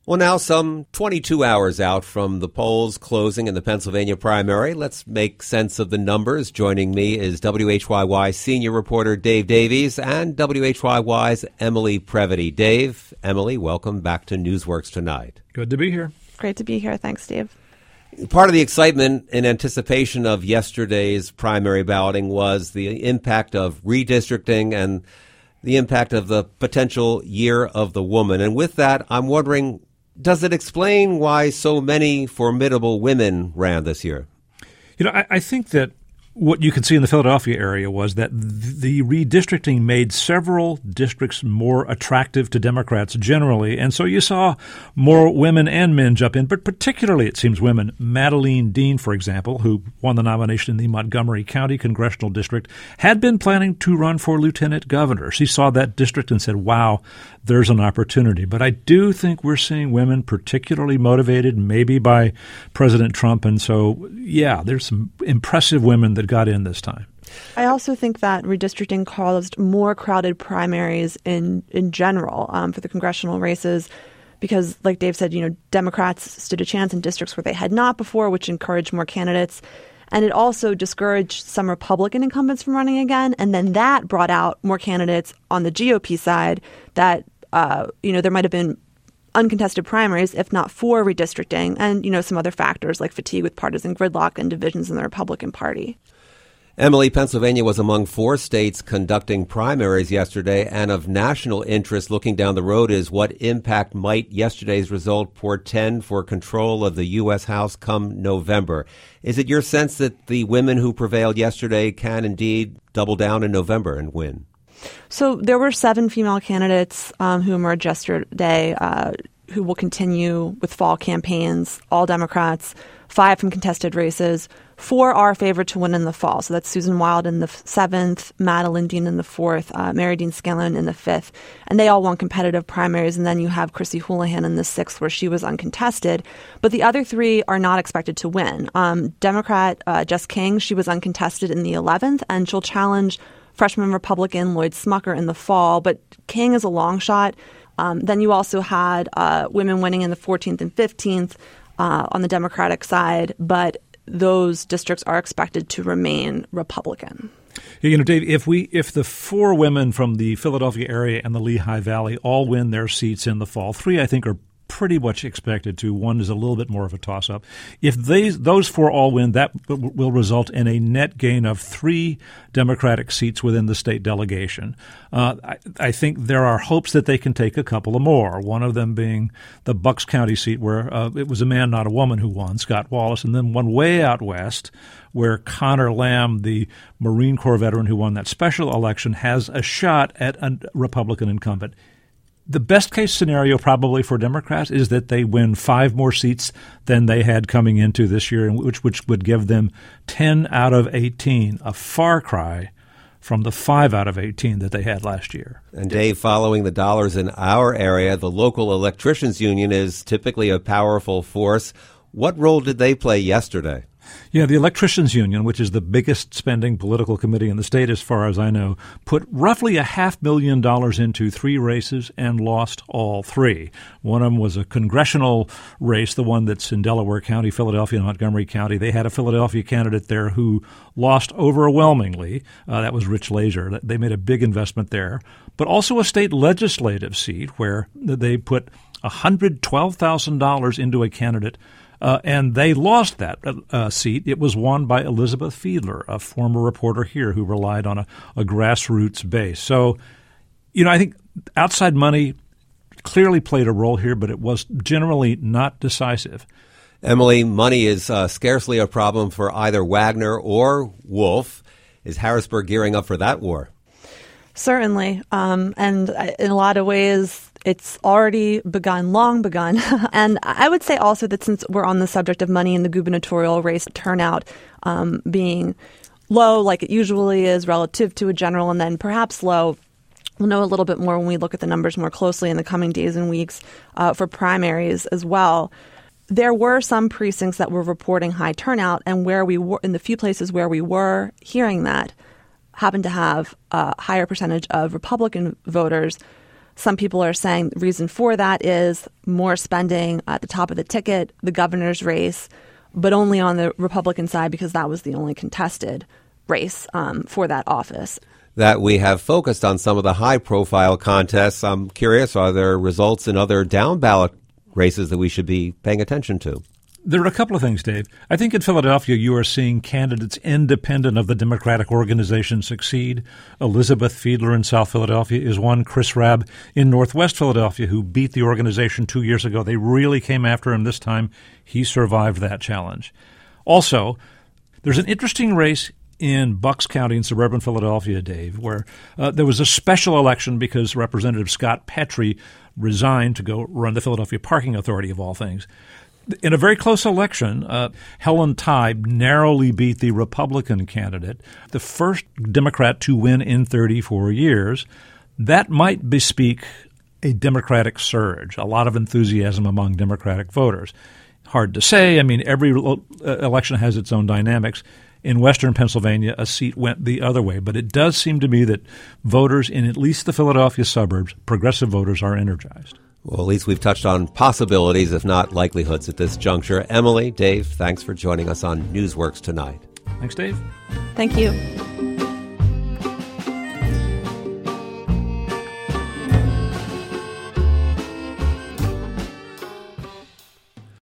Well, now some 22 hours out from the polls closing in the Pennsylvania primary, let's make sense of the numbers. Joining me is WHYY senior reporter Dave Davies and WHYY's Emily Previty. Dave, Emily, welcome back to Newsworks Tonight. Good to be here. Great to be here. Thanks, Steve. Part of the excitement in anticipation of yesterday's primary balloting was the impact of redistricting and the impact of the potential Year of the Woman. And with that, I'm wondering, does it explain why so many formidable women ran this year? I think that what you can see in the Philadelphia area was that the redistricting made several districts more attractive to Democrats generally. And so you saw more women and men jump in, but particularly, it seems, women. Madeleine Dean, for example, who won the nomination in the Montgomery County Congressional District, had been planning to run for lieutenant governor. She saw that district and said, wow, there's an opportunity. But I do think we're seeing women particularly motivated, maybe by President Trump. And so, yeah, there's some impressive women that got in this time. I also think that redistricting caused more crowded primaries in general for the congressional races because, like Dave said, Democrats stood a chance in districts where they had not before, which encouraged more candidates. And it also discouraged some Republican incumbents from running again. And then that brought out more candidates on the GOP side that, there might have been uncontested primaries, if not for redistricting, and, some other factors like fatigue with partisan gridlock and divisions in the Republican Party. Emily, Pennsylvania was among 4 states conducting primaries yesterday, and of national interest looking down the road is what impact might yesterday's result portend for control of the U.S. House come November. Is it your sense that the women who prevailed yesterday can indeed double down in November and win? So there were 7 female candidates who emerged yesterday who will continue with fall campaigns, all Democrats, 5 from contested races. 4 are favored to win in the fall. So that's Susan Wild in the 7th, Madeleine Dean in the 4th, Mary Dean Scanlon in the 5th. And they all won competitive primaries. And then you have Chrissy Houlihan in the 6th, where she was uncontested. But the other 3 are not expected to win. Democrat Jess King, she was uncontested in the 11th, and she'll challenge freshman Republican Lloyd Smucker in the fall. But King is a long shot. Then you also had women winning in the 14th and 15th on the Democratic side, but those districts are expected to remain Republican. Dave, if the 4 women from the Philadelphia area and the Lehigh Valley all win their seats in the fall, 3 I think are pretty much expected to. 1 is a little bit more of a toss-up. If those 4 all win, that will result in a net gain of 3 Democratic seats within the state delegation. I think there are hopes that they can take a couple of more, one of them being the Bucks County seat where it was a man, not a woman, who won, Scott Wallace, and then one way out west where Connor Lamb, the Marine Corps veteran who won that special election, has a shot at a Republican incumbent. The best-case scenario probably for Democrats is that they win 5 more seats than they had coming into this year, which would give them 10 out of 18, a far cry from the 5 out of 18 that they had last year. And Dave, following the dollars in our area, the local electricians union is typically a powerful force. What role did they play yesterday? Yeah, the Electricians Union, which is the biggest spending political committee in the state as far as I know, put roughly $500,000 into 3 races and lost all 3. One of them was a congressional race, the one that's in Delaware County, Philadelphia, and Montgomery County. They had a Philadelphia candidate there who lost overwhelmingly. That was Rich Laser. They made a big investment there. But also a state legislative seat where they put $112,000 into a candidate, and they lost that seat. It was won by Elizabeth Fiedler, a former reporter here who relied on a grassroots base. So, I think outside money clearly played a role here, but it was generally not decisive. Emily, money is scarcely a problem for either Wagner or Wolf. Is Harrisburg gearing up for that war? Certainly. And in a lot of ways, it's already long begun. And I would say also that since we're on the subject of money in the gubernatorial race, turnout being low like it usually is relative to a general, and then perhaps low, we'll know a little bit more when we look at the numbers more closely in the coming days and weeks for primaries as well. There were some precincts that were reporting high turnout, and where we were in the few places where we were hearing that happened to have a higher percentage of Republican voters. Some people are saying the reason for that is more spending at the top of the ticket, the governor's race, but only on the Republican side because that was the only contested race for that office. That we have focused on some of the high-profile contests. I'm curious, are there results in other down-ballot races that we should be paying attention to? There are a couple of things, Dave. I think in Philadelphia you are seeing candidates independent of the Democratic organization succeed. Elizabeth Fiedler in South Philadelphia is one. Chris Rabb in Northwest Philadelphia, who beat the organization 2 years ago. They really came after him this time. He survived that challenge. Also, there's an interesting race in Bucks County in suburban Philadelphia, Dave, where there was a special election because Representative Scott Petrie resigned to go run the Philadelphia Parking Authority, of all things. In a very close election, Helen Tye narrowly beat the Republican candidate, the first Democrat to win in 34 years. That might bespeak a Democratic surge, a lot of enthusiasm among Democratic voters. Hard to say. I mean, every election has its own dynamics. In western Pennsylvania, a seat went the other way. But it does seem to me that voters in at least the Philadelphia suburbs, progressive voters, are energized. Well, at least we've touched on possibilities, if not likelihoods, at this juncture. Emily, Dave, thanks for joining us on Newsworks tonight. Thanks, Dave. Thank you.